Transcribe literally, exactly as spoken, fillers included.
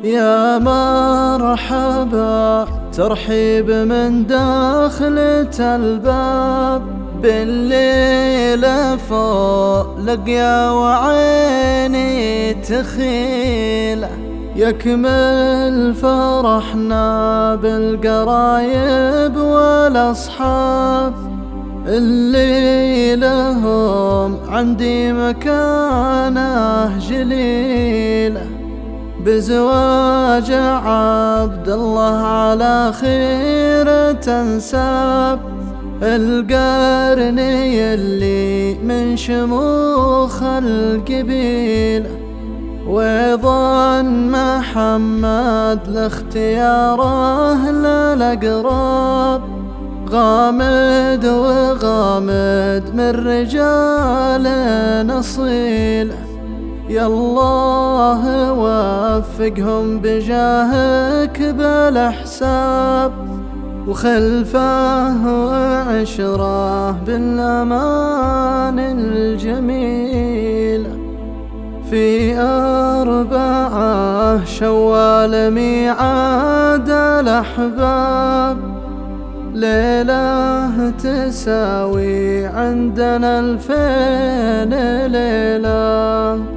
يا مرحبا ترحيب من داخلة الباب، بالليل فوق لقيا وعيني تخيله، يكمل فرحنا بالقرايب والأصحاب اللي لهم عندي مكانه جليله، بزواج عبد الله على خير تنساب، القرني اللي من شموخ القبيله، وظن محمد لاختياره للأقراب، غامد وغامد من رجال نصيله، يا الله وفقهم بجاهك بالأحساب، وخلفه وعشره بالأمان الجميل. في أربعة شوال ميعاد الأحباب، ليلة تساوي عندنا الفين ليلة.